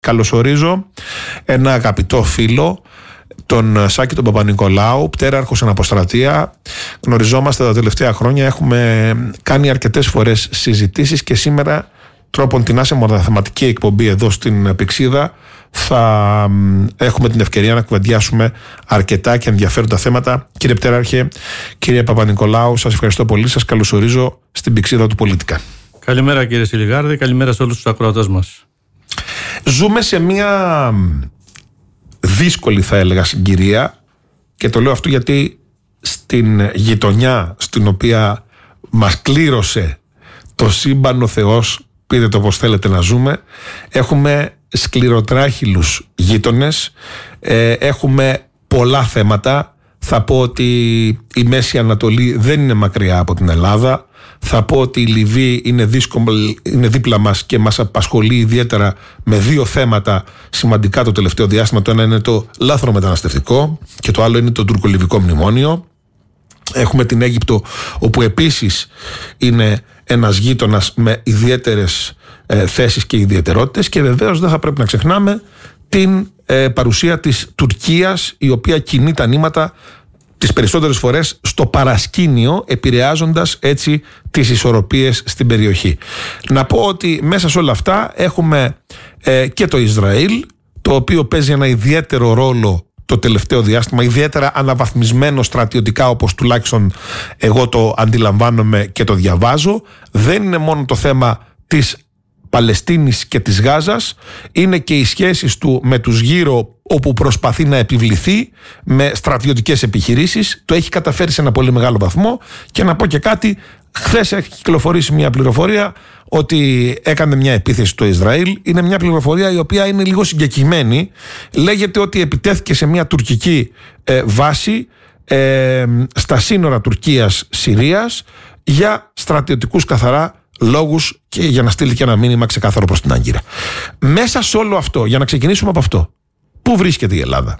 Καλωσορίζω ένα αγαπητό φίλο, τον Σάκη τον Παπα-Νικολάου, πτέραρχος αναποστρατεία. Γνωριζόμαστε τα τελευταία χρόνια, έχουμε κάνει αρκετές φορές συζητήσεις και σήμερα, τρόπον την σε μονοθεματική εκπομπή εδώ στην Πυξίδα, θα έχουμε την ευκαιρία να κουβεντιάσουμε αρκετά και ενδιαφέροντα θέματα. Κύριε Πτέραρχε, κύριε Παπα-Νικολάου, σας ευχαριστώ πολύ. Σας καλωσορίζω στην Πυξίδα του Πολίτικα. Καλημέρα κύριε Σιλιγάρδη, καλημέρα σε όλους τους ακροατές μας. Ζούμε σε μια δύσκολη, θα έλεγα, συγκυρία, και το λέω αυτό γιατί στην γειτονιά στην οποία μας κλήρωσε το σύμπαν ο Θεός, πείτε το πως θέλετε να ζούμε, έχουμε σκληροτράχυλους γείτονες, έχουμε πολλά θέματα. Θα πω ότι η Μέση Ανατολή δεν είναι μακριά από την Ελλάδα. Θα πω ότι η Λιβύη είναι δίπλα μας και μας απασχολεί ιδιαίτερα με δύο θέματα σημαντικά το τελευταίο διάστημα. Το ένα είναι το λάθρομεταναστευτικό και το άλλο είναι το τουρκολιβικό μνημόνιο. Έχουμε την Αίγυπτο, όπου επίσης είναι ένας γείτονας με ιδιαίτερες θέσεις και ιδιαιτερότητες, και βεβαίως δεν θα πρέπει να ξεχνάμε την παρουσία της Τουρκίας, η οποία κινεί τα νήματα τις περισσότερες φορές στο παρασκήνιο, επηρεάζοντας έτσι τις ισορροπίες στην περιοχή. Να πω ότι μέσα σε όλα αυτά έχουμε και το Ισραήλ, το οποίο παίζει ένα ιδιαίτερο ρόλο το τελευταίο διάστημα, ιδιαίτερα αναβαθμισμένο στρατιωτικά, όπως τουλάχιστον εγώ το αντιλαμβάνομαι και το διαβάζω. Δεν είναι μόνο το θέμα της Παλαιστίνης και της Γάζας, είναι και οι σχέσεις του με τους γύρω, όπου προσπαθεί να επιβληθεί με στρατιωτικές επιχειρήσεις. Το έχει καταφέρει σε ένα πολύ μεγάλο βαθμό. Και να πω και κάτι, χθες έχει κυκλοφορήσει μια πληροφορία ότι έκανε μια επίθεση στο Ισραήλ. Είναι μια πληροφορία η οποία είναι λίγο συγκεκριμένη. Λέγεται ότι επιτέθηκε σε μια τουρκική βάση στα σύνορα Τουρκίας-Συρίας για στρατιωτικούς καθαρά λόγους και για να στείλει και ένα μήνυμα ξεκάθαρο προς την Άγκυρα. Μέσα σε όλο αυτό, για να ξεκινήσουμε από αυτό, πού βρίσκεται η Ελλάδα?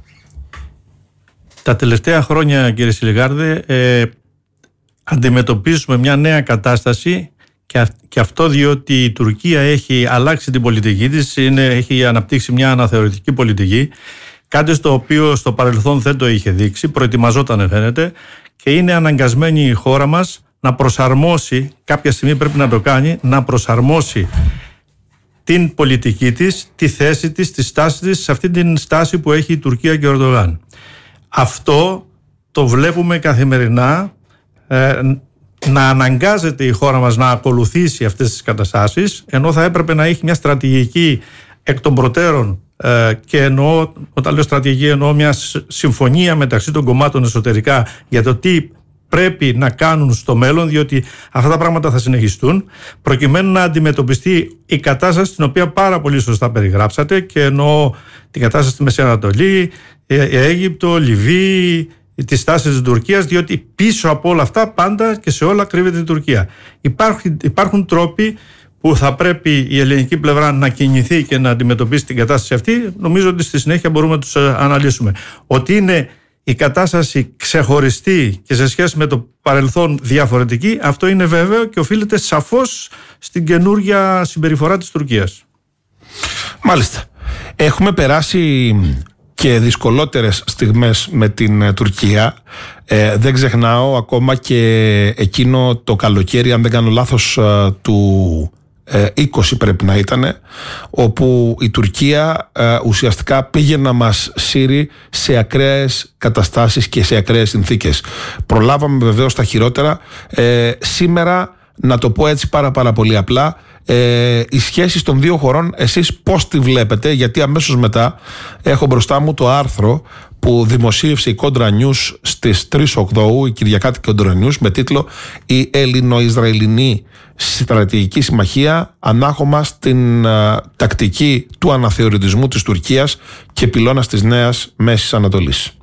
Τα τελευταία χρόνια, κύριε Σιλιγάρδη, αντιμετωπίζουμε μια νέα κατάσταση, και αυτό διότι η Τουρκία έχει αλλάξει την πολιτική της, έχει αναπτύξει μια αναθεωρητική πολιτική, κάτι στο οποίο στο παρελθόν δεν το είχε δείξει, προετοιμαζόταν φαίνεται, και είναι αναγκασμένη η χώρα μας να προσαρμόσει, κάποια στιγμή πρέπει να το κάνει, να προσαρμόσει την πολιτική της, τη θέση της, τη στάση της σε αυτή την στάση που έχει η Τουρκία και ο Ερντογάν. Αυτό το βλέπουμε καθημερινά, να αναγκάζεται η χώρα μας να ακολουθήσει αυτές τις καταστάσεις, ενώ θα έπρεπε να έχει μια στρατηγική εκ των προτέρων, και εννοώ, όταν λέω στρατηγική, εννοώ μια συμφωνία μεταξύ των κομμάτων εσωτερικά για το τι πρέπει να κάνουν στο μέλλον, διότι αυτά τα πράγματα θα συνεχιστούν, προκειμένου να αντιμετωπιστεί η κατάσταση την οποία πάρα πολύ σωστά περιγράψατε, και εννοώ την κατάσταση στη Μέση Ανατολή, Αίγυπτο, Λιβύη, τη στάση της Τουρκίας, διότι πίσω από όλα αυτά πάντα και σε όλα κρύβεται η Τουρκία. Υπάρχουν τρόποι που θα πρέπει η ελληνική πλευρά να κινηθεί και να αντιμετωπίσει την κατάσταση αυτή. Νομίζω ότι στη συνέχεια μπορούμε να τους αναλύσουμε. Ότι είναι η κατάσταση ξεχωριστή και σε σχέση με το παρελθόν διαφορετική, αυτό είναι βέβαιο και οφείλεται σαφώς στην καινούργια συμπεριφορά της Τουρκίας. Μάλιστα. Έχουμε περάσει και δυσκολότερες στιγμές με την Τουρκία. Δεν ξεχνάω ακόμα και εκείνο το καλοκαίρι, αν δεν κάνω λάθος, του 20 πρέπει να ήταν, όπου η Τουρκία ουσιαστικά πήγε να μας σύρει σε ακραίες καταστάσεις και σε ακραίες συνθήκες. Προλάβαμε βεβαίως τα χειρότερα. Σήμερα, να το πω έτσι πάρα πολύ απλά, οι σχέσεις των δύο χωρών, εσείς πώς τη βλέπετε? Γιατί αμέσως μετά έχω μπροστά μου το άρθρο που δημοσίευσε η Contra News στις 3 Οκτώου, η Κυριακάτικη Contra News, με τίτλο «Η Ελληνο-Ισραηλινή Στρατηγική Συμμαχία, ανάχωμα στην τακτική του αναθεωρητισμού της Τουρκίας και πυλώνας της νέας Μέσης Ανατολής».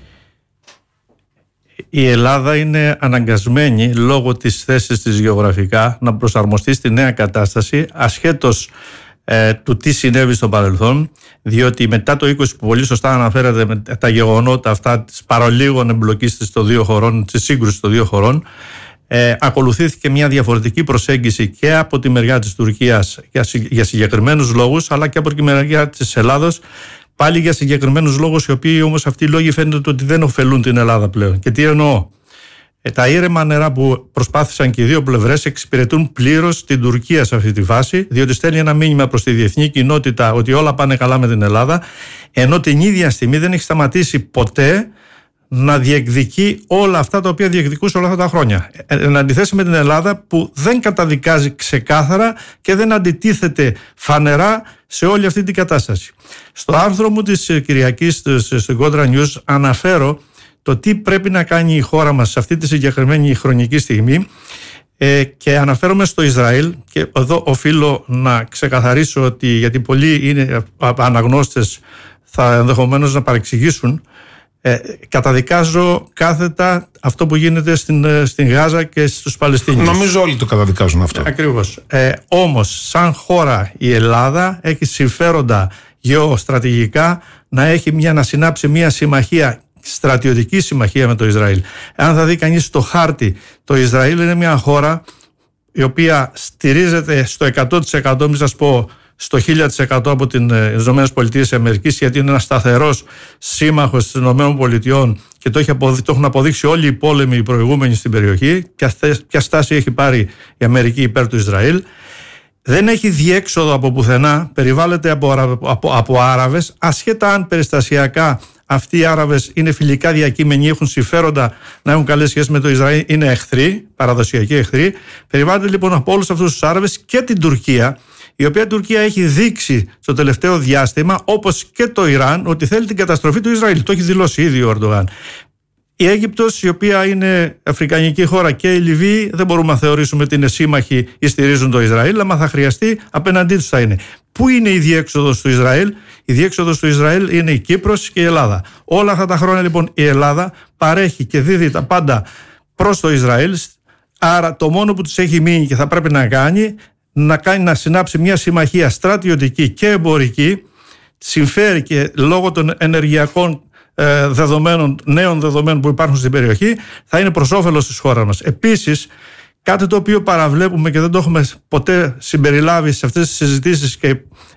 Η Ελλάδα είναι αναγκασμένη λόγω της θέσης της γεωγραφικά να προσαρμοστεί στη νέα κατάσταση, ασχέτως του τι συνέβη στο παρελθόν, διότι μετά το 20 που πολύ σωστά αναφέρατε, με τα γεγονότα αυτά της παρολίγων εμπλοκής της σύγκρουσης των δύο χωρών, ακολουθήθηκε μια διαφορετική προσέγγιση και από τη μεριά της Τουρκίας για συγκεκριμένους λόγους, αλλά και από τη μεριά της Ελλάδος πάλι για συγκεκριμένους λόγους, οι οποίοι όμως αυτοί οι λόγοι φαίνεται ότι δεν ωφελούν την Ελλάδα πλέον. Και τι εννοώ? Τα ήρεμα νερά που προσπάθησαν και οι δύο πλευρές εξυπηρετούν πλήρως την Τουρκία σε αυτή τη φάση, διότι στέλνει ένα μήνυμα προς τη διεθνή κοινότητα ότι όλα πάνε καλά με την Ελλάδα, ενώ την ίδια στιγμή δεν έχει σταματήσει ποτέ να διεκδικεί όλα αυτά τα οποία διεκδικούσε όλα αυτά τα χρόνια. Εν αντιθέσει με την Ελλάδα, που δεν καταδικάζει ξεκάθαρα και δεν αντιτίθεται φανερά σε όλη αυτή την κατάσταση. Στο άρθρο μου της Κυριακής στην Contra News αναφέρω το τι πρέπει να κάνει η χώρα μας σε αυτή τη συγκεκριμένη χρονική στιγμή, και αναφέρομαι στο Ισραήλ, και εδώ οφείλω να ξεκαθαρίσω ότι, γιατί πολλοί είναι αναγνώστες θα ενδεχομένως να παρεξηγήσουν, καταδικάζω κάθετα αυτό που γίνεται στην Γάζα και στους Παλαιστίνιους. Νομίζω όλοι το καταδικάζουν αυτό. Ακριβώς. Όμως σαν χώρα η Ελλάδα έχει συμφέροντα γεωστρατηγικά να συνάψει μια συμμαχία, στρατιωτική συμμαχία με το Ισραήλ. Αν θα δει κανείς το χάρτη, το Ισραήλ είναι μια χώρα η οποία στηρίζεται στο 100%, μην σας πω στο 1000% από τις ΗΠΑ, γιατί είναι ένας σταθερός σύμμαχος των ΗΠΑ και το έχουν αποδείξει όλοι οι πόλεμοι οι προηγούμενοι στην περιοχή. Ποια στάση έχει πάρει η Αμερική υπέρ του Ισραήλ? Δεν έχει διέξοδο από πουθενά, περιβάλλεται από Άραβες, ασχέτα αν περιστασιακά αυτοί οι Άραβες είναι φιλικά διακείμενοι, έχουν συμφέροντα να έχουν καλές σχέσεις με το Ισραήλ, είναι εχθροί, παραδοσιακοί εχθροί. Περιβάλλεται λοιπόν από όλους αυτούς τους Άραβες και την Τουρκία, η οποία Τουρκία έχει δείξει στο τελευταίο διάστημα, όπως και το Ιράν, ότι θέλει την καταστροφή του Ισραήλ. Το έχει δηλώσει ήδη ο Ερντογάν. Η Αίγυπτος, η οποία είναι αφρικανική χώρα, και η Λιβύη δεν μπορούμε να θεωρήσουμε ότι είναι σύμμαχοι ή στηρίζουν το Ισραήλ, αλλά θα χρειαστεί απέναντί τους θα είναι. Πού είναι η διέξοδος του Ισραήλ? Η διέξοδος του Ισραήλ είναι η Κύπρος και η Ελλάδα. Όλα αυτά τα χρόνια λοιπόν η Ελλάδα παρέχει και δίδει τα πάντα προς το Ισραήλ. Άρα το μόνο που τους έχει μείνει και θα πρέπει να κάνει να συνάψει μια συμμαχία στρατιωτική και εμπορική. Συμφέρει και λόγω των ενεργειακών δεδομένων, νέων δεδομένων που υπάρχουν στην περιοχή, θα είναι προς όφελος της χώρας μας. Επίσης, κάτι το οποίο παραβλέπουμε και δεν το έχουμε ποτέ συμπεριλάβει σε αυτές τις συζητήσεις και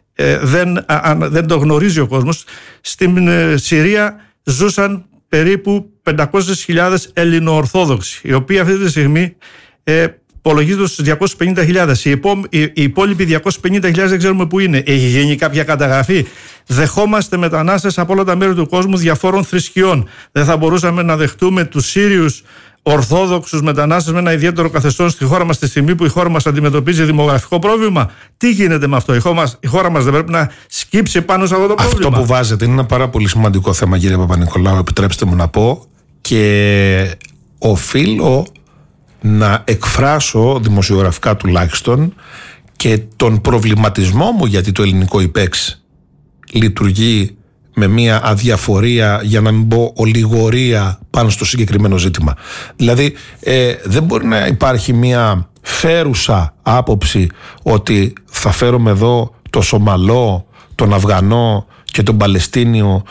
δεν το γνωρίζει ο κόσμος, στην Συρία ζούσαν περίπου 500.000 Ελληνοορθόδοξοι, οι οποίοι αυτή τη στιγμή υπολογίζονται στους 250.000. Οι υπόλοιποι 250.000 δεν ξέρουμε πού είναι. Έχει γίνει κάποια καταγραφή? Δεχόμαστε μετανάστες από όλα τα μέρη του κόσμου διαφόρων θρησκειών. Δεν θα μπορούσαμε να δεχτούμε τους Σύριους Ορθόδοξους μετανάστες με ένα ιδιαίτερο καθεστώς στη χώρα μας, τη στιγμή που η χώρα μας αντιμετωπίζει δημογραφικό πρόβλημα? Τι γίνεται με αυτό? Η χώρα μας δεν πρέπει να σκύψει πάνω σε αυτό το πρόβλημα? Αυτό που βάζετε είναι ένα πάρα πολύ σημαντικό θέμα, κύριε Παπα-Νικολάου, επιτρέψτε μου να πω, και οφείλω να εκφράσω δημοσιογραφικά τουλάχιστον και τον προβληματισμό μου, γιατί το ελληνικό ΙΠΕΞ λειτουργεί με μια αδιαφορία, για να μην πω ολιγορία, πάνω στο συγκεκριμένο ζήτημα. Δηλαδή δεν μπορεί να υπάρχει μια φέρουσα άποψη ότι θα φέρουμε εδώ το Σομαλό, τον Αφγανό και τον Παλαιστίνιο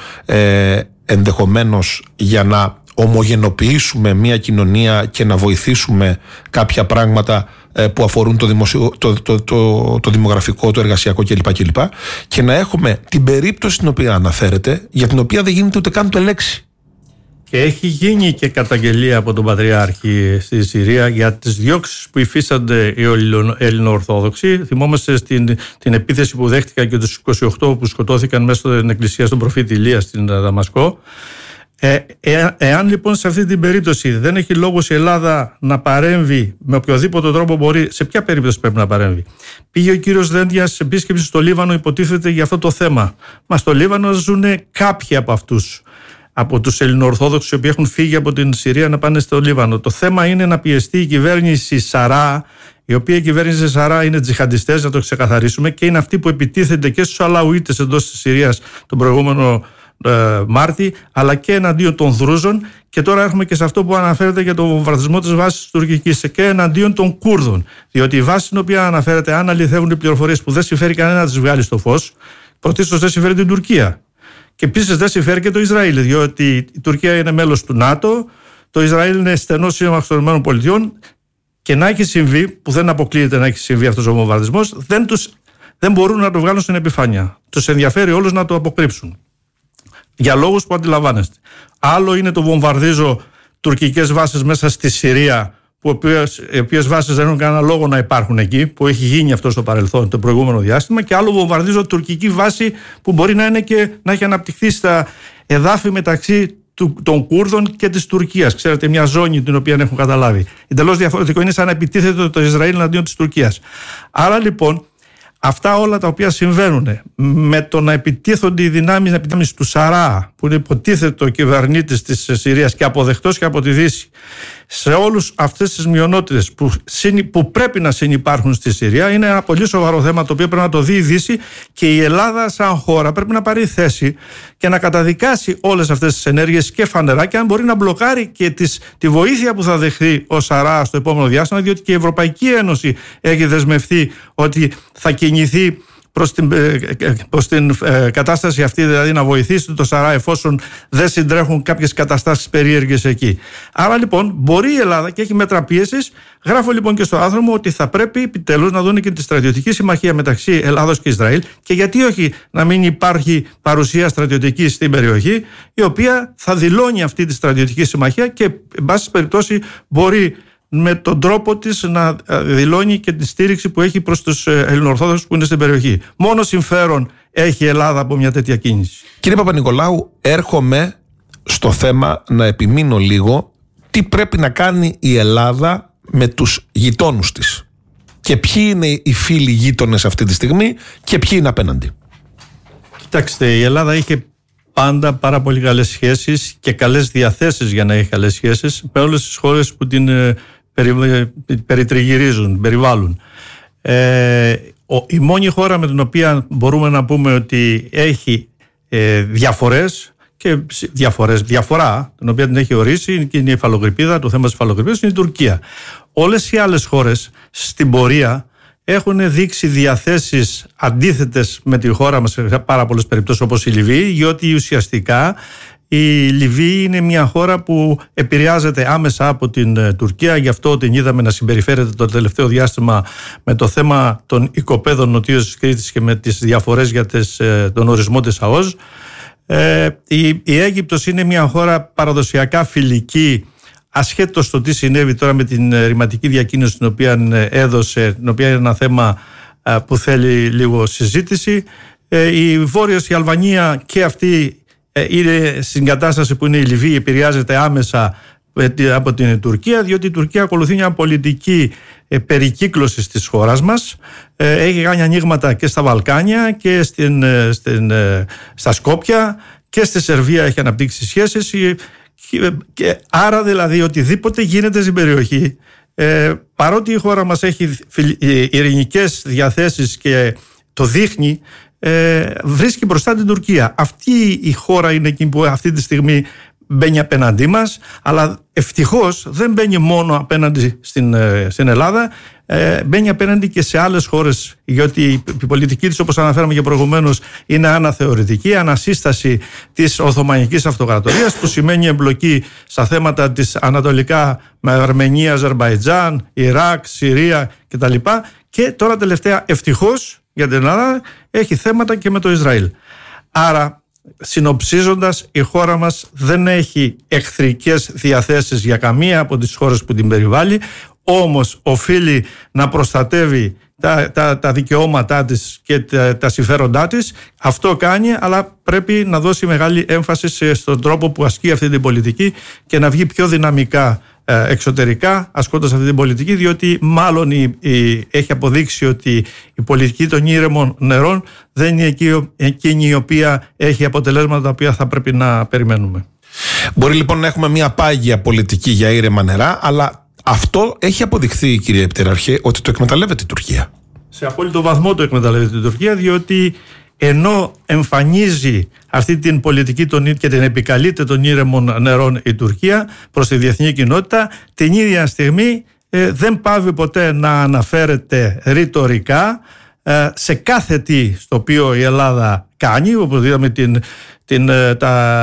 ενδεχομένως για να ομογενοποιήσουμε μια κοινωνία και να βοηθήσουμε κάποια πράγματα που αφορούν το δημογραφικό, το εργασιακό κλπ. Και να έχουμε την περίπτωση την οποία αναφέρεται, για την οποία δεν γίνεται ούτε καν το λέξη. Και έχει γίνει και καταγγελία από τον Πατριάρχη στη Συρία για τις διώξεις που υφίστανται οι Ελληνοορθόδοξοι. Θυμόμαστε την επίθεση που δέχτηκαν και τους 28 που σκοτώθηκαν μέσα στην εκκλησία στον προφήτη Ηλία στην Δαμασκό. Εάν λοιπόν σε αυτή την περίπτωση δεν έχει λόγος η Ελλάδα να παρέμβει με οποιοδήποτε τρόπο μπορεί, σε ποια περίπτωση πρέπει να παρέμβει? Πήγε ο κύριος Δένδιας σε επίσκεψη στο Λίβανο, υποτίθεται για αυτό το θέμα. Μα στο Λίβανο ζουν κάποιοι από αυτούς, από τους Ελληνοορθόδοξους οι οποίοι έχουν φύγει από την Συρία να πάνε στο Λίβανο. Το θέμα είναι να πιεστεί η κυβέρνηση Σαρά, η οποία η κυβέρνηση Σαρά είναι τζιχαντιστές, να το ξεκαθαρίσουμε, και είναι αυτή που επιτίθεται και στους Αλαουίτες εντός της Συρίας τον προηγούμενο Μάρτη, αλλά και εναντίον των Δρούζων, και τώρα έχουμε και σε αυτό που αναφέρεται για τον βομβαρδισμό της βάσης τουρκικής, και εναντίον των Κούρδων. Διότι η βάση στην οποία αναφέρεται, αν αληθεύουν οι πληροφορίες που δεν συμφέρει κανένα να τις βγάλει στο φως, πρωτίστως δεν συμφέρει την Τουρκία. Και επίσης δεν συμφέρει και το Ισραήλ, διότι η Τουρκία είναι μέλος του ΝΑΤΟ, το Ισραήλ είναι στενός σύμμαχος των ΗΠΑ. και να έχει συμβεί, που δεν αποκλείεται να έχει συμβεί αυτός ο βομβαρδισμός, δεν μπορούν να το βγάλουν στην επιφάνεια. Τους ενδιαφέρει όλους να το αποκρύψουν. Για λόγους που αντιλαμβάνεστε. Άλλο είναι το βομβαρδίζω τουρκικές βάσεις μέσα στη Συρία, οι οποίες βάσεις δεν έχουν κανένα λόγο να υπάρχουν εκεί, που έχει γίνει αυτό στο παρελθόν, το προηγούμενο διάστημα, και άλλο βομβαρδίζω τουρκική βάση που μπορεί να είναι και να έχει αναπτυχθεί στα εδάφη μεταξύ των Κούρδων και της Τουρκίας. Ξέρετε, μια ζώνη την οποία έχουν καταλάβει. Εντελώς διαφορετικό, είναι σαν να επιτίθεται το Ισραήλ εναντίον της Τουρκίας. Άρα λοιπόν, αυτά όλα τα οποία συμβαίνουν με το να επιτίθονται οι δυνάμεις του Σαρά, που είναι υποτίθεται ο κυβερνήτης της Συρίας και αποδεκτός και από τη Δύση, σε όλους αυτές τις μειονότητες που πρέπει να συνυπάρχουν στη Συρία, είναι ένα πολύ σοβαρό θέμα το οποίο πρέπει να το δει η Δύση, και η Ελλάδα σαν χώρα πρέπει να πάρει θέση και να καταδικάσει όλες αυτές τις ενέργειες και φανερά, και αν μπορεί να μπλοκάρει και τη βοήθεια που θα δεχθεί ο Σαρά στο επόμενο διάστημα, διότι και η Ευρωπαϊκή Ένωση έχει δεσμευτεί ότι θα κινηθεί προς την κατάσταση αυτή, δηλαδή να βοηθήσει το Σαρά εφόσον δεν συντρέχουν κάποιες καταστάσεις περίεργες εκεί. Άρα λοιπόν μπορεί η Ελλάδα, και έχει μέτρα πίεσης. Γράφω λοιπόν και στο άρθρο μου ότι θα πρέπει επιτέλους να δουν και τη στρατιωτική συμμαχία μεταξύ Ελλάδος και Ισραήλ, και γιατί όχι να μην υπάρχει παρουσία στρατιωτική στην περιοχή, η οποία θα δηλώνει αυτή τη στρατιωτική συμμαχία και εν πάση περιπτώσει μπορεί με τον τρόπο της να δηλώνει και τη στήριξη που έχει προς τους Ελληνοορθόδοξους που είναι στην περιοχή. Μόνο συμφέρον έχει η Ελλάδα από μια τέτοια κίνηση. Κύριε Παπα-Νικολάου, έρχομαι στο θέμα να επιμείνω λίγο τι πρέπει να κάνει η Ελλάδα με τους γειτόνους της. Και ποιοι είναι οι φίλοι γείτονες αυτή τη στιγμή και ποιοι είναι απέναντι. Κοιτάξτε, η Ελλάδα είχε πάντα πάρα πολύ καλές σχέσεις και καλές διαθέσεις για να έχει καλές σχέσεις με όλες τις χώρες που την περιτριγυρίζουν, περιβάλλουν. Η μόνη χώρα με την οποία μπορούμε να πούμε ότι έχει διαφορές και διαφορά, την οποία την έχει ορίσει, και είναι η υφαλοκρηπίδα, το θέμα της υφαλοκρηπίδας είναι η Τουρκία. Όλες οι άλλες χώρες στην πορεία έχουν δείξει διαθέσεις αντίθετες με τη χώρα μας σε πάρα πολλές περιπτώσεις, όπως η Λιβύη, διότι ουσιαστικά η Λιβύη είναι μια χώρα που επηρεάζεται άμεσα από την Τουρκία, γι' αυτό την είδαμε να συμπεριφέρεται το τελευταίο διάστημα με το θέμα των οικοπαίδων νοτίως της Κρήτης και με τις διαφορές για τον ορισμό της ΑΟΣ. Η Αίγυπτος είναι μια χώρα παραδοσιακά φιλική, ασχέτως το τι συνέβη τώρα με την ρηματική διακίνηση την οποία έδωσε, την οποία είναι ένα θέμα που θέλει λίγο συζήτηση. Η Βόρειος, η Αλβανία, και αυτή είναι στην κατάσταση που είναι η Λιβύη, επηρεάζεται άμεσα από την Τουρκία, διότι η Τουρκία ακολουθεί μια πολιτική περικύκλωσης της χώρας μας. Έχει κάνει ανοίγματα και στα Βαλκάνια και στα Σκόπια, και στη Σερβία έχει αναπτύξει σχέσεις, και άρα δηλαδή οτιδήποτε γίνεται στην περιοχή, παρότι η χώρα μας έχει ειρηνικές διαθέσεις και το δείχνει, βρίσκει μπροστά την Τουρκία. Αυτή η χώρα είναι εκείνη που αυτή τη στιγμή μπαίνει απέναντί μας, αλλά ευτυχώς δεν μπαίνει μόνο απέναντι στην Ελλάδα, μπαίνει απέναντι και σε άλλες χώρες, γιατί η πολιτική της, όπως αναφέραμε και προηγουμένως, είναι αναθεωρητική, ανασύσταση της Οθωμανικής Αυτοκρατορίας, που σημαίνει εμπλοκή στα θέματα της ανατολικά με Αρμενία, Αζερμπαϊτζάν, Ιράκ, Συρία κτλ. Και τώρα τελευταία, ευτυχώς για την Ελλάδα, έχει θέματα και με το Ισραήλ. Άρα, συνοψίζοντας, η χώρα μας δεν έχει εχθρικές διαθέσεις για καμία από τις χώρες που την περιβάλλει, όμως οφείλει να προστατεύει τα δικαιώματά της και τα συμφέροντά της. Αυτό κάνει, αλλά πρέπει να δώσει μεγάλη έμφαση στον τρόπο που ασκεί αυτή την πολιτική και να βγει πιο δυναμικά εξωτερικά ασκώντας αυτή την πολιτική, διότι μάλλον έχει αποδείξει ότι η πολιτική των ήρεμων νερών δεν είναι εκείνη η οποία έχει αποτελέσματα τα οποία θα πρέπει να περιμένουμε. Μπορεί λοιπόν να έχουμε μια πάγια πολιτική για ήρεμα νερά, αλλά αυτό έχει αποδειχθεί, κύριε Πτεραρχέ, ότι το εκμεταλλεύεται η Τουρκία. Σε απόλυτο βαθμό το εκμεταλλεύεται η Τουρκία, διότι ενώ εμφανίζει αυτή την πολιτική και την επικαλείται των ήρεμων νερών η Τουρκία προς τη διεθνή κοινότητα, την ίδια στιγμή δεν πάβει ποτέ να αναφέρεται ρητορικά σε κάθε τι στο οποίο η Ελλάδα κάνει, όπως είδαμε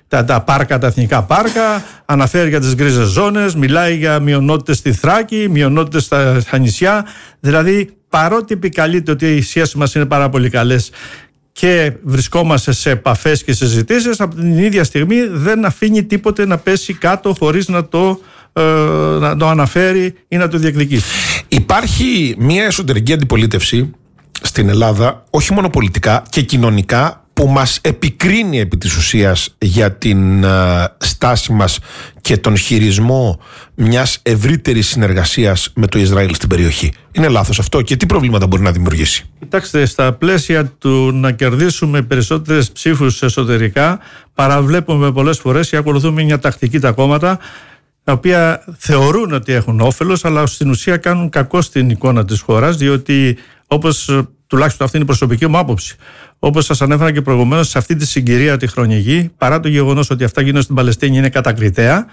τα πάρκα, τα εθνικά πάρκα, αναφέρει για τις γκρίζες ζώνες, μιλάει για μειονότητες στη Θράκη, μειονότητες στα νησιά. Δηλαδή, παρότι επικαλείται ότι οι σχέσεις μας είναι πάρα πολύ καλές και βρισκόμαστε σε επαφές και συζητήσεις, από την ίδια στιγμή δεν αφήνει τίποτε να πέσει κάτω χωρίς να το αναφέρει ή να το διεκδικήσει. Υπάρχει μια εσωτερική αντιπολίτευση στην Ελλάδα, όχι μόνο πολιτικά και κοινωνικά, που μας επικρίνει επί της ουσίας για την στάση μας και τον χειρισμό μιας ευρύτερης συνεργασίας με το Ισραήλ στην περιοχή. Είναι λάθος αυτό και τι προβλήματα μπορεί να δημιουργήσει? Κοιτάξτε, στα πλαίσια του να κερδίσουμε περισσότερες ψήφους εσωτερικά, παραβλέπουμε πολλές φορές και ακολουθούμε μια τακτική τα κόμματα, τα οποία θεωρούν ότι έχουν όφελος, αλλά στην ουσία κάνουν κακό στην εικόνα της χώρας, διότι όπως τουλάχιστον αυτή είναι η προσωπική μου άποψη. Όπως σας ανέφερα και προηγουμένως, σε αυτή τη συγκυρία τη χρονική, παρά το γεγονός ότι αυτά γίνονται στην Παλαιστίνη είναι κατακριτέα,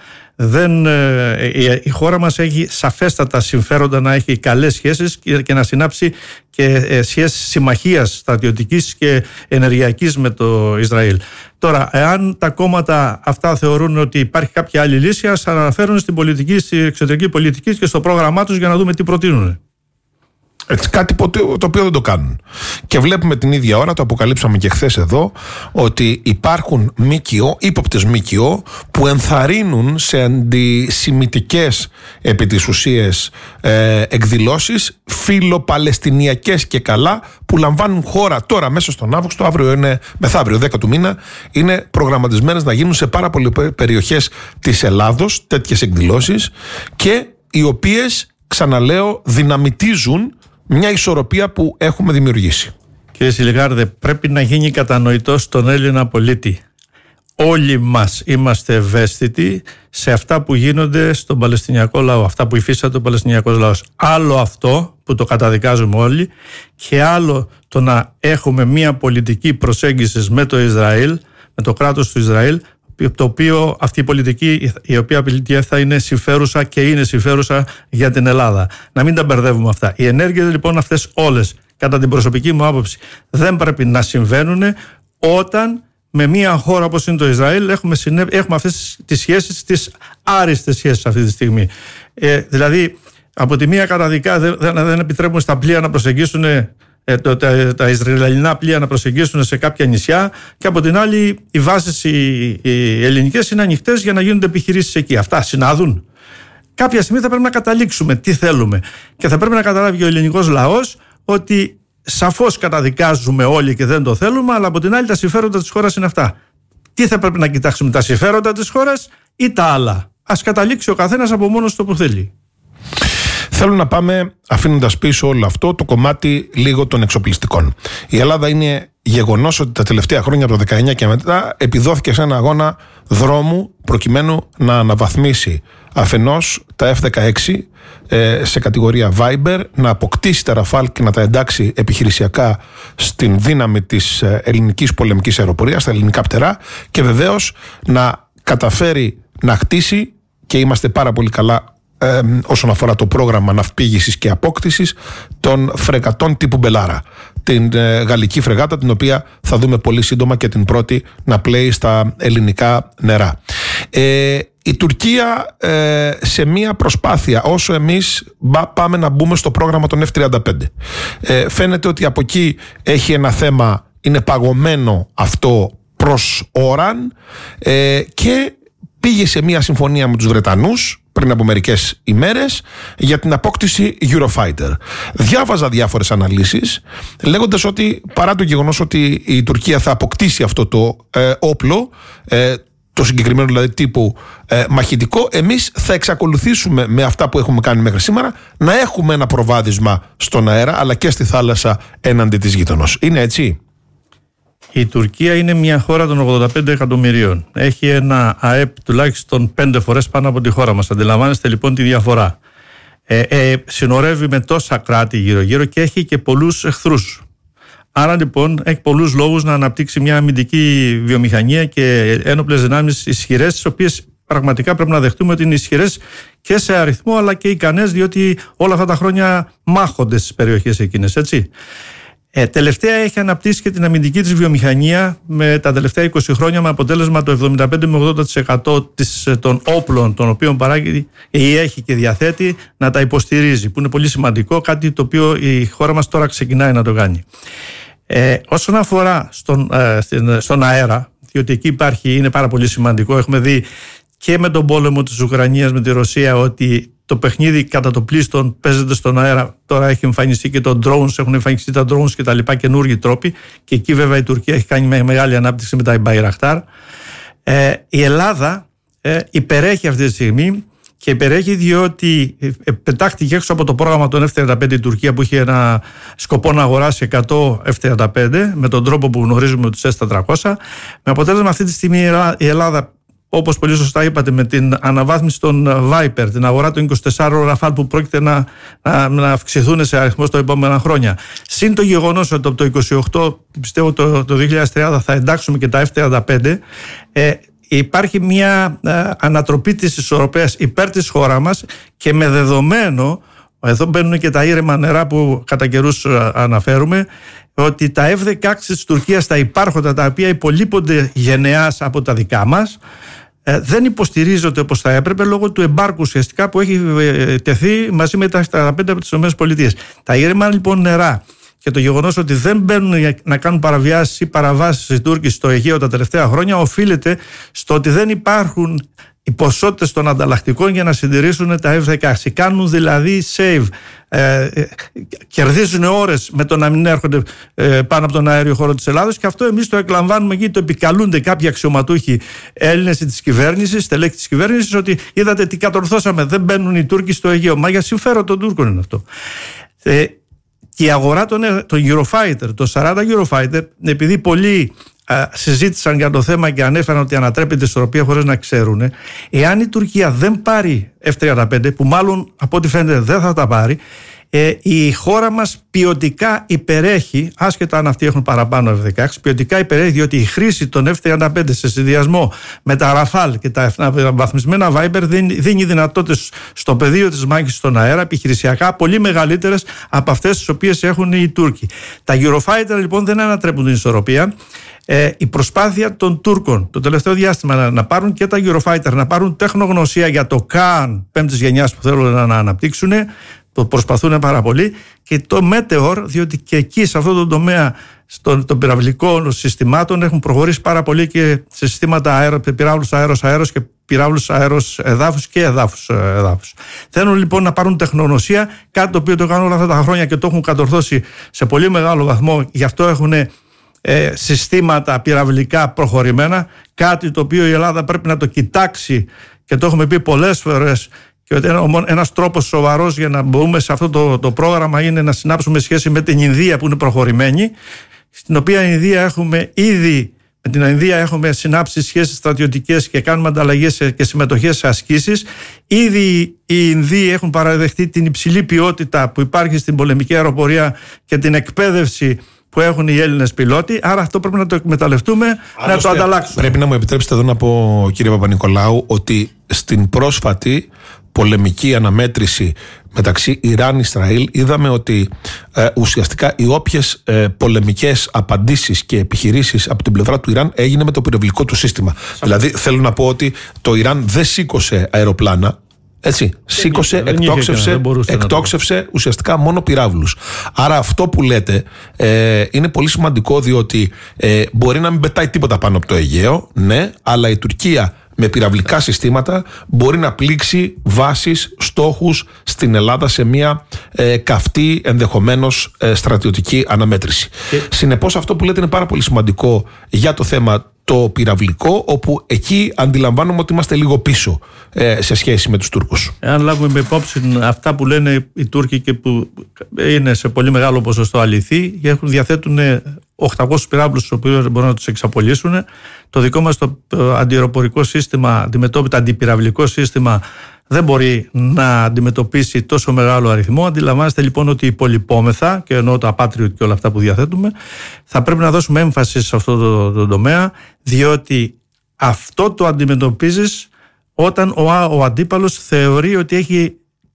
η χώρα μας έχει σαφέστατα συμφέροντα να έχει καλές σχέσεις και να συνάψει και σχέσεις συμμαχίας στρατιωτικής και ενεργειακής με το Ισραήλ. Τώρα, εάν τα κόμματα αυτά θεωρούν ότι υπάρχει κάποια άλλη λύση, ας αναφέρουν στην εξωτερική πολιτική και στο πρόγραμμά τους για να δούμε τι προτείνουν. Έτσι, κάτι το οποίο δεν το κάνουν. Και βλέπουμε την ίδια ώρα, το αποκαλύψαμε και χθες εδώ, ότι υπάρχουν ΜΚΟ, ύποπτες ΜΚΟ, που ενθαρρύνουν σε αντισημιτικές επί της ουσίας εκδηλώσεις φιλοπαλαιστινιακές και καλά, που λαμβάνουν χώρα τώρα μέσα στον Αύγουστο, αύριο είναι μεθαύριο 10 του μήνα, είναι προγραμματισμένες να γίνουν σε πάρα πολλές περιοχές της Ελλάδος τέτοιες εκδηλώσεις, και οι οποίες, ξαναλέω, δυναμητίζουν μια ισορροπία που έχουμε δημιουργήσει. Κύριε Σιλιγάρδε, πρέπει να γίνει κατανοητό στον Έλληνα πολίτη. Όλοι μας είμαστε ευαίσθητοι σε αυτά που γίνονται στον Παλαιστινιακό λαό, αυτά που υφίσταται ο Παλαιστινιακός λαός. Άλλο αυτό που το καταδικάζουμε όλοι, και άλλο το να έχουμε μια πολιτική προσέγγιση με το Ισραήλ, με το κράτος του Ισραήλ, το οποίο αυτή η πολιτική, η οποία θα είναι συμφέρουσα και είναι συμφέρουσα για την Ελλάδα. Να μην τα μπερδεύουμε αυτά. Οι ενέργειες λοιπόν αυτές όλες, κατά την προσωπική μου άποψη, δεν πρέπει να συμβαίνουν όταν με μια χώρα όπως είναι το Ισραήλ έχουμε αυτές τις σχέσεις, τις άριστες σχέσεις αυτή τη στιγμή. Δηλαδή, από τη μία καταδικά δεν επιτρέπουμε στα πλοία να προσεγγίσουν, τα Ισραηλινά πλοία να προσεγγίσουν σε κάποια νησιά, και από την άλλη οι βάσεις οι ελληνικές είναι ανοιχτές για να γίνονται επιχειρήσεις εκεί. Αυτά συνάδουν? Κάποια στιγμή θα πρέπει να καταλήξουμε τι θέλουμε, και θα πρέπει να καταλάβει ο ελληνικός λαός ότι σαφώς καταδικάζουμε όλοι και δεν το θέλουμε, αλλά από την άλλη τα συμφέροντα της χώρας είναι αυτά. Τι θα πρέπει να κοιτάξουμε, τα συμφέροντα της χώρας ή τα άλλα? Ας καταλήξει ο καθένας από μόνος του που θέλει. Θέλω να πάμε, αφήνοντας πίσω όλο αυτό, το κομμάτι λίγο των εξοπλιστικών. Η Ελλάδα είναι γεγονός ότι τα τελευταία χρόνια, από το 19 και μετά, επιδόθηκε σε ένα αγώνα δρόμου προκειμένου να αναβαθμίσει αφενός τα F-16 σε κατηγορία Viber, να αποκτήσει τα Rafale και να τα εντάξει επιχειρησιακά στην δύναμη της ελληνικής πολεμικής αεροπορίας, στα ελληνικά πτερά, και βεβαίως να καταφέρει να χτίσει, και είμαστε πάρα πολύ καλά όσον αφορά το πρόγραμμα ναυπήγησης και απόκτησης, των φρεγατών τύπου Μπελάρα, την γαλλική φρεγάτα, την οποία θα δούμε πολύ σύντομα και την πρώτη να πλέει στα ελληνικά νερά. Η Τουρκία, σε μία προσπάθεια, όσο εμείς πάμε να μπούμε στο πρόγραμμα των F-35, φαίνεται ότι από εκεί έχει ένα θέμα, είναι παγωμένο αυτό προς ώραν, και πήγε σε μία συμφωνία με τους Βρετανούς πριν από μερικές ημέρες για την απόκτηση Eurofighter. Διάβαζα διάφορες αναλύσεις λέγοντας ότι, παρά το γεγονός ότι η Τουρκία θα αποκτήσει αυτό το όπλο, το συγκεκριμένο δηλαδή τύπου μαχητικό, εμείς θα εξακολουθήσουμε με αυτά που έχουμε κάνει μέχρι σήμερα να έχουμε ένα προβάδισμα στον αέρα αλλά και στη θάλασσα έναντι της γείτονος. Είναι έτσι? Η Τουρκία είναι μια χώρα των 85 εκατομμυρίων. Έχει ένα ΑΕΠ τουλάχιστον 5 φορές πάνω από τη χώρα μας. Αντιλαμβάνεστε λοιπόν τη διαφορά. Συνορεύει με τόσα κράτη γύρω-γύρω και έχει και πολλούς εχθρούς. Άρα λοιπόν έχει πολλούς λόγους να αναπτύξει μια αμυντική βιομηχανία και ένοπλες δυνάμεις ισχυρές, τις οποίες πραγματικά πρέπει να δεχτούμε ότι είναι ισχυρές και σε αριθμό αλλά και ικανές, διότι όλα αυτά τα χρόνια μάχονται στις περιοχές εκείνες, έτσι. Τελευταία έχει αναπτύσσει και την αμυντική της βιομηχανία με τα τελευταία 20 χρόνια, με αποτέλεσμα το 75 με 80% των όπλων των οποίων παράγει ή έχει και διαθέτει να τα υποστηρίζει, που είναι πολύ σημαντικό, κάτι το οποίο η χώρα μας τώρα ξεκινάει να το κάνει. Όσον αφορά στον αέρα, διότι εκεί είναι πάρα πολύ σημαντικό, έχουμε δει και με τον πόλεμο της Ουκρανίας με τη Ρωσία ότι το παιχνίδι κατά το πλήστον παίζεται στον αέρα. Τώρα έχει εμφανιστεί και το drones, έχουν εμφανιστεί τα drones και τα λοιπά, καινούργιοι τρόποι, και εκεί βέβαια η Τουρκία έχει κάνει μεγάλη ανάπτυξη με τα Bayraktar. Η Ελλάδα υπερέχει αυτή τη στιγμή, και υπερέχει διότι πετάχτηκε έξω από το πρόγραμμα των F-35 η Τουρκία, που είχε ένα σκοπό να αγοράσει 100 F-35 με τον τρόπο που γνωρίζουμε τους S-400, με αποτέλεσμα αυτή τη στιγμή η Ελλάδα, όπως πολύ σωστά είπατε, με την αναβάθμιση των Viper, την αγορά των 24 Rafale που πρόκειται να αυξηθούν σε αριθμό στα επόμενα χρόνια. Συν το γεγονός ότι από το 28, πιστεύω το 2030 θα εντάξουμε και τα F-35, υπάρχει μια ανατροπή της ισορροπίας υπέρ της χώρα μας, και με δεδομένο, εδώ μπαίνουν και τα ήρεμα νερά που κατά καιρούς αναφέρουμε, ότι τα F-16 της Τουρκίας, τα υπάρχοντα, τα οποία υπολείπονται γενεάς από τα δικά μας, δεν υποστηρίζονται όπως θα έπρεπε λόγω του εμπάρκου ουσιαστικά που έχει τεθεί μαζί με τα F-35 από τις ΗΠΑ. Τα ήρεμα λοιπόν νερά και το γεγονός ότι δεν μπαίνουν να κάνουν παραβιάσεις ή παραβάσεις οι Τούρκοι στο Αιγαίο τα τελευταία χρόνια οφείλεται στο ότι δεν υπάρχουν οι ποσότητες των ανταλλακτικών για να συντηρήσουν τα F-16. Κάνουν δηλαδή save, κερδίζουν ώρες με το να μην έρχονται πάνω από τον αέριο χώρο της Ελλάδος, και αυτό εμείς το εκλαμβάνουμε εκεί. Το επικαλούνται κάποιοι αξιωματούχοι Έλληνες της κυβέρνησης, στελέχη της κυβέρνησης, ότι είδατε τι κατορθώσαμε, δεν μπαίνουν οι Τούρκοι στο Αιγαίο. Μα για συμφέρον των Τούρκων είναι αυτό. Και η αγορά των Eurofighter, το 40 Eurofighter, επειδή πολλοί συζήτησαν για το θέμα και ανέφεραν ότι ανατρέπει την ισορροπία χωρίς να ξέρουν, εάν η Τουρκία δεν πάρει F-35, που μάλλον από ό,τι φαίνεται δεν θα τα πάρει, η χώρα μας ποιοτικά υπερέχει, άσχετα αν αυτοί έχουν παραπάνω F-16, ποιοτικά υπερέχει, διότι η χρήση των F-35 σε συνδυασμό με τα Rafale και τα βαθμισμένα Viper δίνει δυνατότητες στο πεδίο της μάχης στον αέρα επιχειρησιακά πολύ μεγαλύτερες από αυτές τις οποίες έχουν οι Τούρκοι. Τα Eurofighter λοιπόν δεν ανατρέπουν την ισορροπία. Η προσπάθεια των Τούρκων το τελευταίο διάστημα να πάρουν και τα Eurofighter, να πάρουν τεχνογνωσία για το ΚΑΝ πέμπτης γενιάς που θέλουν να αναπτύξουν, το προσπαθούν πάρα πολύ, και το Meteor, διότι και εκεί σε αυτό το τομέα των πυραυλικών συστημάτων έχουν προχωρήσει πάρα πολύ και σε συστήματα πυράβλους αέρος και πυράβλους αέρος εδάφους και εδάφους. Θέλουν λοιπόν να πάρουν τεχνογνωσία, κάτι το οποίο το κάνουν όλα αυτά τα χρόνια και το έχουν κατορθώσει σε πολύ μεγάλο βαθμό, γι' αυτό έχουν συστήματα πυραυλικά προχωρημένα, κάτι το οποίο η Ελλάδα πρέπει να το κοιτάξει, και το έχουμε πει πολλές φορές, και ότι ένας τρόπος σοβαρός για να μπούμε σε αυτό το πρόγραμμα είναι να συνάψουμε σχέση με την Ινδία που είναι προχωρημένη, στην οποία με την Ινδία έχουμε συνάψει σχέσεις στρατιωτικές και κάνουμε ανταλλαγές και συμμετοχές σε ασκήσεις. Ήδη οι Ινδοί έχουν παραδεχτεί την υψηλή ποιότητα που υπάρχει στην πολεμική αεροπορία και την εκπαίδευση που έχουν οι Έλληνες πιλότοι, άρα αυτό πρέπει να το εκμεταλλευτούμε, να το ανταλλάξουμε. Πρέπει να μου επιτρέψετε εδώ να πω, κύριε Παπα-Νικολάου, ότι στην πρόσφατη πολεμική αναμέτρηση μεταξύ Ιράν-Ισραήλ είδαμε ότι ουσιαστικά οι όποιες πολεμικές απαντήσεις και επιχειρήσεις από την πλευρά του Ιράν έγινε με το πυραυλικό του σύστημα. Δηλαδή θέλω να πω ότι το Ιράν δεν σήκωσε αεροπλάνα, έτσι, σήκωσε, εκτόξευσε ουσιαστικά μόνο πυράβλους. Άρα αυτό που λέτε είναι πολύ σημαντικό, διότι μπορεί να μην πετάει τίποτα πάνω από το Αιγαίο, ναι, αλλά η Τουρκία με πυραυλικά συστήματα μπορεί να πλήξει βάσεις, στόχους στην Ελλάδα σε μια καυτή ενδεχομένως στρατιωτική αναμέτρηση. Συνεπώς αυτό που λέτε είναι πάρα πολύ σημαντικό για το θέμα το πυραυλικό, όπου εκεί αντιλαμβάνομαι ότι είμαστε λίγο πίσω σε σχέση με τους Τούρκους. Εάν λάβουμε με υπόψη αυτά που λένε οι Τούρκοι και που είναι σε πολύ μεγάλο ποσοστό αληθή, διαθέτουν 800 πυράβλους τους οποίους μπορούν να τους εξαπολύσουν. Το δικό μας το αντιαεροπορικό σύστημα, το αντιπυραυλικό σύστημα δεν μπορεί να αντιμετωπίσει τόσο μεγάλο αριθμό. Αντιλαμβάνεστε λοιπόν ότι υπολοιπόμεθα, και εννοώ τα Patriot και όλα αυτά που διαθέτουμε. Θα πρέπει να δώσουμε έμφαση σε αυτό το τομέα, διότι αυτό το αντιμετωπίζεις όταν ο αντίπαλος θεωρεί ότι έχει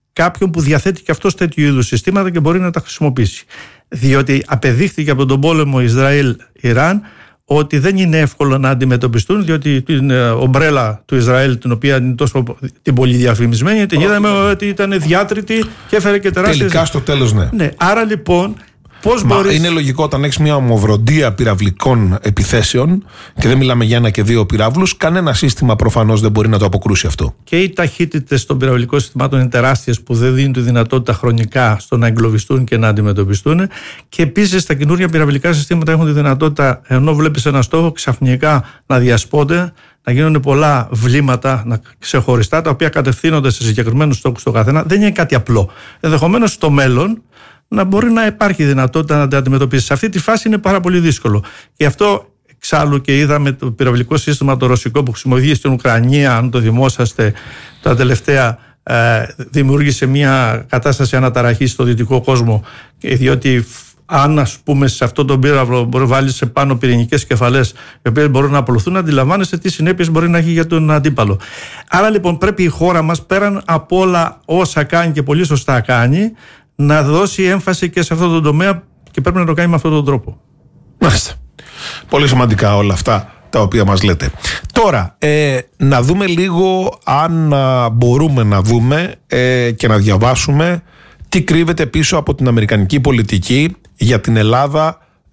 κάποιον που διαθέτει και αυτός τέτοιου είδους συστήματα και μπορεί να τα χρησιμοποιήσει. Διότι απεδείχθηκε από τον πόλεμο Ισραήλ-Ιράν ότι δεν είναι εύκολο να αντιμετωπιστούν, διότι την ομπρέλα του Ισραήλ, την οποία είναι τόσο την πολύ διαφημισμένη, την είδαμε ότι ήταν διάτρητη και έφερε και τεράστιες... Τελικά στο τέλος ναι. Άρα λοιπόν... Είναι λογικό όταν έχεις μια ομοβροντία πυραυλικών επιθέσεων και δεν μιλάμε για 1 και 2 πυράβλους, κανένα σύστημα προφανώς δεν μπορεί να το αποκρούσει αυτό. Και οι ταχύτητες των πυραυλικών συστημάτων είναι τεράστιες, που δεν δίνουν τη δυνατότητα χρονικά στο να εγκλωβιστούν και να αντιμετωπιστούν. Και επίσης τα καινούργια πυραυλικά συστήματα έχουν τη δυνατότητα, ενώ βλέπεις ένα στόχο, ξαφνικά να διασπώνται, να γίνουν πολλά βλήματα ξεχωριστά, τα οποία κατευθύνονται σε συγκεκριμένους στόχους το καθένα. Δεν είναι κάτι απλό. Ενδεχομένως στο μέλλον να μπορεί να υπάρχει δυνατότητα να τα αντιμετωπίσει. Σε αυτή τη φάση είναι πάρα πολύ δύσκολο. Γι' αυτό εξάλλου και είδαμε το πυραυλικό σύστημα το ρωσικό που χρησιμοποιεί στην Ουκρανία, αν το δημόσαστε, τα τελευταία δημιούργησε μια κατάσταση αναταραχής στο δυτικό κόσμο, διότι αν ας πούμε σε αυτό τον πύραυλο μπορεί να βάλει σε πάνω πυρηνικές κεφαλές οι οποίες μπορούν να απολουθούν, αντιλαμβάνεσαι τι συνέπειες μπορεί να έχει για τον αντίπαλο. Άρα λοιπόν πρέπει η χώρα μας, πέραν από όλα όσα κάνει και πολύ σωστά κάνει, να δώσει έμφαση και σε αυτό το τομέα, και πρέπει να το κάνει με αυτόν τον τρόπο. Μάλιστα. Πολύ σημαντικά όλα αυτά τα οποία μας λέτε. Τώρα, να δούμε λίγο, αν μπορούμε να δούμε και να διαβάσουμε τι κρύβεται πίσω από την αμερικανική πολιτική για την Ελλάδα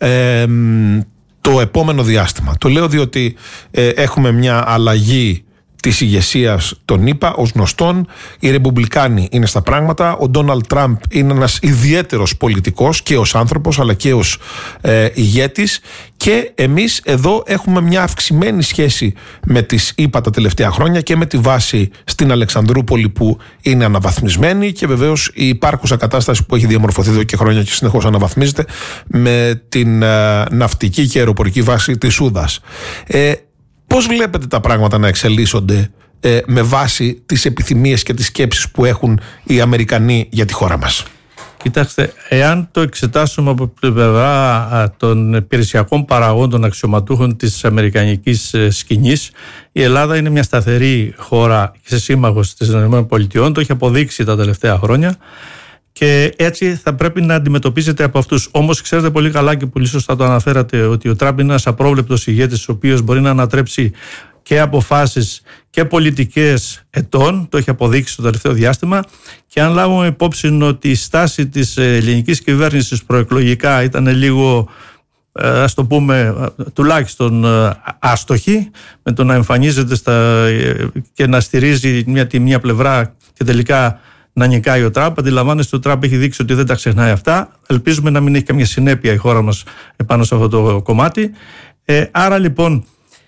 το επόμενο διάστημα. Το λέω διότι έχουμε μια αλλαγή της ηγεσίας των ΗΠΑ, ως γνωστόν. Οι Ρεπουμπλικάνοι είναι στα πράγματα. Ο Ντόναλντ Τραμπ είναι ένας ιδιαίτερος πολιτικός και ως άνθρωπος αλλά και ως ηγέτης, και εμείς εδώ έχουμε μια αυξημένη σχέση με τις ΗΠΑ τα τελευταία χρόνια και με τη βάση στην Αλεξανδρούπολη που είναι αναβαθμισμένη, και βεβαίως η υπάρχουσα κατάσταση που έχει διαμορφωθεί εδώ και χρόνια και συνεχώς αναβαθμίζεται με την ναυτική και αεροπορική βάση της Σούδας. Πώς βλέπετε τα πράγματα να εξελίσσονται με βάση τις επιθυμίες και τις σκέψεις που έχουν οι Αμερικανοί για τη χώρα μας? Κοιτάξτε, εάν το εξετάσουμε από την πλευρά των υπηρεσιακών παραγόντων αξιωματούχων της αμερικανικής σκηνής, η Ελλάδα είναι μια σταθερή χώρα και σύμμαχος της ΗΠΑ, το έχει αποδείξει τα τελευταία χρόνια, και έτσι θα πρέπει να αντιμετωπίζεται από αυτούς. Όμως ξέρετε πολύ καλά και πολύ σωστά το αναφέρατε ότι ο Τραμπ είναι ένας απρόβλεπτος ηγέτης, ο οποίος μπορεί να ανατρέψει και αποφάσεις και πολιτικές ετών, το έχει αποδείξει το τελευταίο διάστημα, και αν λάβουμε υπόψη ότι η στάση της ελληνικής κυβέρνησης προεκλογικά ήταν λίγο, ας το πούμε, τουλάχιστον άστοχη, με το να εμφανίζεται και να στηρίζει μια πλευρά και τελικά να νικάει ο Τραμπ. Αντιλαμβάνεστε, ο Τραμπ έχει δείξει ότι δεν τα ξεχνάει αυτά. Ελπίζουμε να μην έχει καμία συνέπεια η χώρα μας επάνω σε αυτό το κομμάτι. Άρα λοιπόν,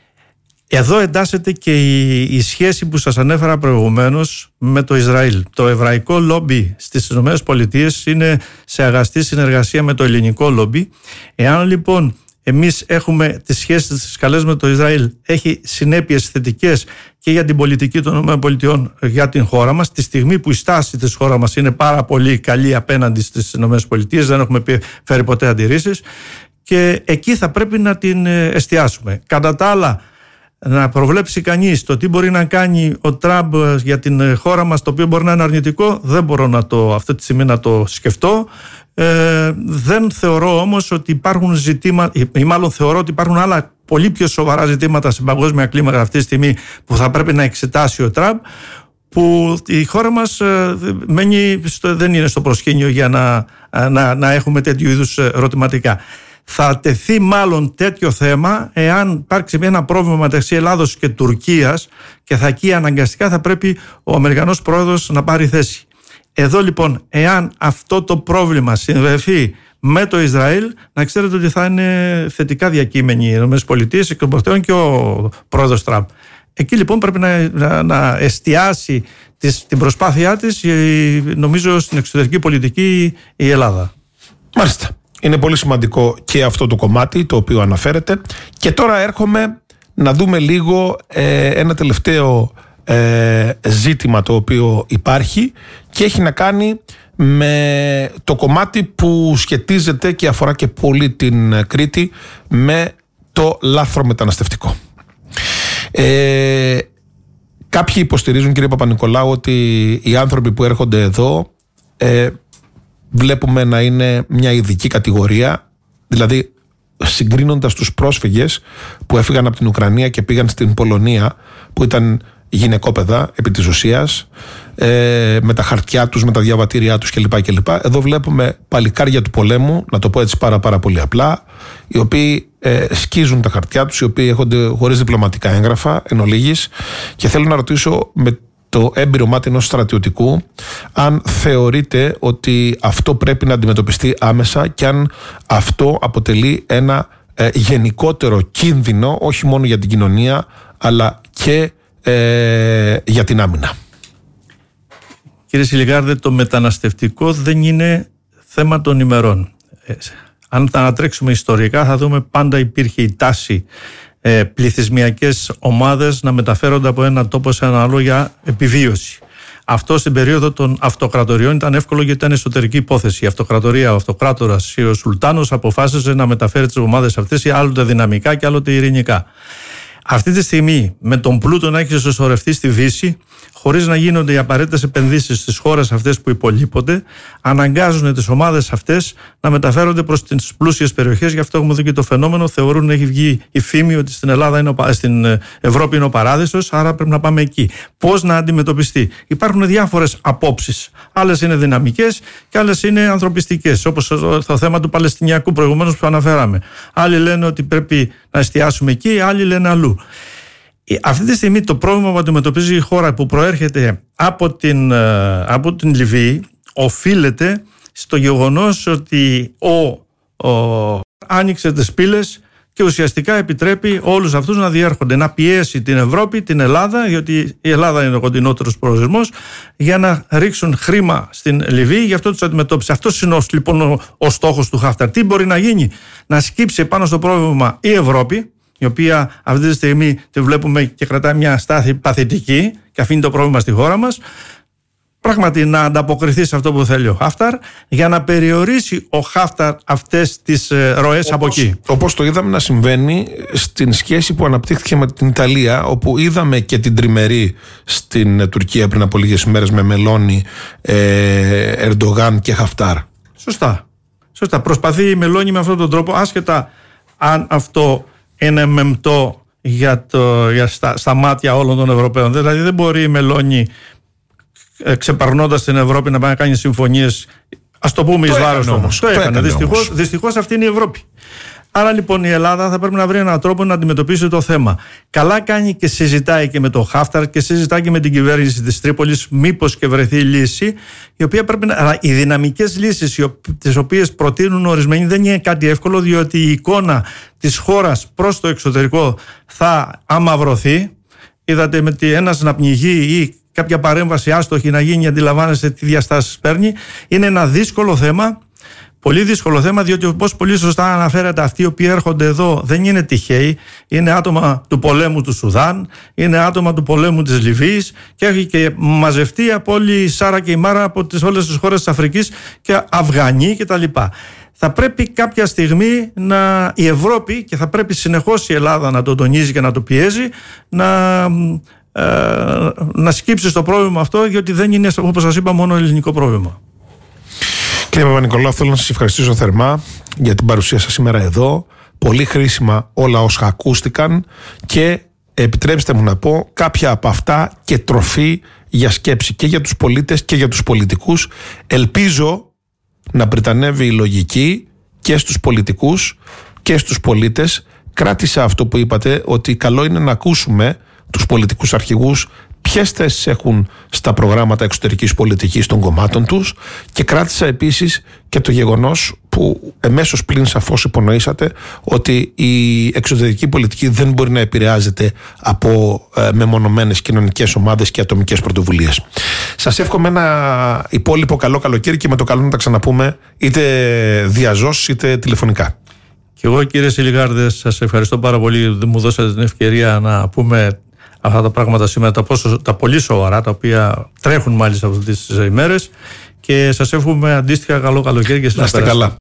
εδώ εντάσσεται και η σχέση που σας ανέφερα προηγουμένως με το Ισραήλ. Το εβραϊκό λόμπι στις ΗΠΑ είναι σε αγαστή συνεργασία με το ελληνικό λόμπι. Εάν λοιπόν εμείς έχουμε τις σχέσεις τις καλές με το Ισραήλ, έχει συνέπειες θετικές και για την πολιτική των ΗΠΑ για την χώρα μας, τη στιγμή που η στάση της χώρας μας είναι πάρα πολύ καλή απέναντι στις ΗΠΑ, δεν έχουμε φέρει ποτέ αντιρρήσεις, και εκεί θα πρέπει να την εστιάσουμε. Κατά τα άλλα, να προβλέψει κανείς το τι μπορεί να κάνει ο Τραμπ για την χώρα μας, το οποίο μπορεί να είναι αρνητικό, δεν μπορώ αυτή τη στιγμή να το σκεφτώ. Δεν θεωρώ όμως ότι υπάρχουν ζητήματα, ή μάλλον θεωρώ ότι υπάρχουν άλλα πολύ πιο σοβαρά ζητήματα σε παγκόσμια κλίμακα αυτή τη στιγμή που θα πρέπει να εξετάσει ο Τραμπ, που η χώρα μας δεν είναι στο προσκήνιο για να έχουμε τέτοιου είδους ερωτηματικά. Θα τεθεί μάλλον τέτοιο θέμα εάν υπάρξει ένα πρόβλημα μεταξύ Ελλάδος και Τουρκίας, και εκεί αναγκαστικά θα πρέπει ο Αμερικανός πρόεδρος να πάρει θέση. Εδώ λοιπόν, εάν αυτό το πρόβλημα συνδεθεί με το Ισραήλ, να ξέρετε ότι θα είναι θετικά διακείμενοι οι ΗΠΑ και ο πρόεδρος Τραμπ. Εκεί λοιπόν πρέπει να εστιάσει την προσπάθειά της, νομίζω, στην εξωτερική πολιτική η Ελλάδα. Μάλιστα. Είναι πολύ σημαντικό και αυτό το κομμάτι το οποίο αναφέρεται. Και τώρα έρχομαι να δούμε λίγο ένα τελευταίο ζήτημα το οποίο υπάρχει και έχει να κάνει με το κομμάτι που σχετίζεται και αφορά και πολύ την Κρήτη, με το λάθρομεταναστευτικό. Κάποιοι υποστηρίζουν, κύριε Παπα-Νικολάου, ότι οι άνθρωποι που έρχονται εδώ βλέπουμε να είναι μια ειδική κατηγορία, δηλαδή συγκρίνοντας τους πρόσφυγες που έφυγαν από την Ουκρανία και πήγαν στην Πολωνία, που ήταν γυναικόπαιδα επί της ουσίας, με τα χαρτιά τους, με τα διαβατήριά τους κλπ. Εδώ βλέπουμε παλικάρια του πολέμου, να το πω έτσι πάρα πολύ απλά, οι οποίοι σκίζουν τα χαρτιά τους, οι οποίοι έρχονται χωρίς διπλωματικά έγγραφα εν ολίγης. Και θέλω να ρωτήσω, με το έμπειρο μάτι ενός στρατιωτικού, αν θεωρείτε ότι αυτό πρέπει να αντιμετωπιστεί άμεσα και αν αυτό αποτελεί ένα γενικότερο κίνδυνο, όχι μόνο για την κοινωνία αλλά και για την άμυνα. Κύριε Σιλιγάρδε, το μεταναστευτικό δεν είναι θέμα των ημερών. Αν τα ανατρέξουμε ιστορικά, θα δούμε πάντα υπήρχε η τάση πληθυσμιακές ομάδες να μεταφέρονται από ένα τόπο σε ένα άλλο για επιβίωση. Αυτό στην περίοδο των αυτοκρατοριών ήταν εύκολο, γιατί ήταν εσωτερική υπόθεση. Η αυτοκρατορία, ο αυτοκράτορας ή ο Σουλτάνος αποφάσισε να μεταφέρει τις ομάδες αυτές άλλοτε δυναμικά και άλλοτε ειρηνικά. Αυτή τη στιγμή, με τον πλούτο να έχει συσσωρευτεί στη Δύση, χωρίς να γίνονται οι απαραίτητες επενδύσεις στις χώρες αυτές που υπολείπονται, αναγκάζουν τις ομάδες αυτές να μεταφέρονται προς τις πλούσιες περιοχές. Γι' αυτό έχουμε δει και το φαινόμενο. Θεωρούν, έχει βγει η φήμη ότι στην Ευρώπη είναι ο παράδεισος, άρα πρέπει να πάμε εκεί. Πώς να αντιμετωπιστεί? Υπάρχουν διάφορες απόψεις. Άλλες είναι δυναμικές και άλλες είναι ανθρωπιστικές, όπως το θέμα του Παλαιστινιακού προηγουμένως που αναφέραμε. Άλλοι λένε ότι πρέπει να εστιάσουμε εκεί, άλλοι λένε αλλού. Αυτή τη στιγμή το πρόβλημα που αντιμετωπίζει η χώρα, που προέρχεται από την Λιβύη, οφείλεται στο γεγονός ότι άνοιξε τις πύλες και ουσιαστικά επιτρέπει όλους αυτούς να διέρχονται, να πιέσει την Ευρώπη, την Ελλάδα, γιατί η Ελλάδα είναι ο κοντινότερος προορισμός, για να ρίξουν χρήμα στην Λιβύη. Γι' αυτό τους αντιμετώπισε. Αυτός είναι λοιπόν ο στόχος του Χάφταρ. Τι μπορεί να γίνει? Να σκύψει πάνω στο πρόβλημα η Ευρώπη, η οποία αυτή τη στιγμή τη βλέπουμε και κρατάει μια στάθη παθητική και αφήνει το πρόβλημα στη χώρα μας, πράγματι να ανταποκριθεί σε αυτό που θέλει ο Χάφταρ, για να περιορίσει ο Χάφταρ αυτές τις ροές από εκεί. Όπως το είδαμε να συμβαίνει στην σχέση που αναπτύχθηκε με την Ιταλία, όπου είδαμε και την τριμερή στην Τουρκία πριν από λίγες ημέρες με Μελόνι, Ερντογάν και Χαφτάρ. Σωστά. Προσπαθεί η Μελόνι με αυτόν τον τρόπο, άσχετα αν αυτό είναι μεμπτό στα μάτια όλων των Ευρωπαίων. Δηλαδή δεν μπορεί η Μελόνι, ξεπερνώντας την Ευρώπη, να πάει να κάνει συμφωνίες, ας το πούμε, εις βάρος όμως. Το έκανε. Δυστυχώς αυτή είναι η Ευρώπη. Άρα λοιπόν η Ελλάδα θα πρέπει να βρει έναν τρόπο να αντιμετωπίσει το θέμα. Καλά κάνει και συζητάει και με τον Χάφταρ και συζητάει και με την κυβέρνηση της Τρίπολης, μήπως και βρεθεί λύση, η οποία πρέπει να. Αλλά οι δυναμικές λύσεις, τις οποίες προτείνουν ορισμένοι, δεν είναι κάτι εύκολο, διότι η εικόνα της χώρας προς το εξωτερικό θα αμαυρωθεί. Είδατε με ένας να πνιγεί ή κάποια παρέμβαση άστοχη να γίνει, αντιλαμβάνεστε τι διαστάσεις παίρνει. Είναι ένα δύσκολο θέμα. Πολύ δύσκολο θέμα, διότι όπως πολύ σωστά αναφέρατε, αυτοί οι οποίοι έρχονται εδώ δεν είναι τυχαίοι. Είναι άτομα του πολέμου του Σουδάν, είναι άτομα του πολέμου της Λιβύης και έχει και μαζευτεί από όλη η Σάρα και η Μάρα από όλες τις χώρες της Αφρικής και Αφγανοί κτλ. Θα πρέπει κάποια στιγμή η Ευρώπη, και θα πρέπει συνεχώς η Ελλάδα να το τονίζει και να το πιέζει, να σκύψει στο πρόβλημα αυτό, διότι δεν είναι, όπως σας είπα, μόνο ελληνικό πρόβλημα. Κύριε Παπα-Νικολάου, θέλω να σας ευχαριστήσω θερμά για την παρουσία σας σήμερα εδώ. Πολύ χρήσιμα όλα όσα ακούστηκαν και επιτρέψτε μου να πω κάποια από αυτά και τροφή για σκέψη και για τους πολίτες και για τους πολιτικούς. Ελπίζω να πριτανεύει η λογική και στους πολιτικούς και στους πολίτες. Κράτησα αυτό που είπατε, ότι καλό είναι να ακούσουμε τους πολιτικούς αρχηγούς ποιες θέσεις έχουν στα προγράμματα εξωτερικής πολιτικής των κομμάτων τους, και κράτησα επίσης και το γεγονός που εμέσως πλην σαφώς υπονοήσατε, ότι η εξωτερική πολιτική δεν μπορεί να επηρεάζεται από μεμονωμένες κοινωνικές ομάδες και ατομικές πρωτοβουλίες. Σας εύχομαι ένα υπόλοιπο καλό καλοκαίρι και με το καλό να τα ξαναπούμε είτε διαζώσεις είτε τηλεφωνικά. Και εγώ, κύριε Σιλιγάρδε, σας ευχαριστώ πάρα πολύ που μου δώσατε την ευκαιρία να πούμε αυτά τα πράγματα σήμερα, τα πολύ σοβαρά, τα οποία τρέχουν μάλιστα αυτές τις ημέρες, και σας εύχομαι αντίστοιχα καλό καλοκαίρι και να είστε καλά.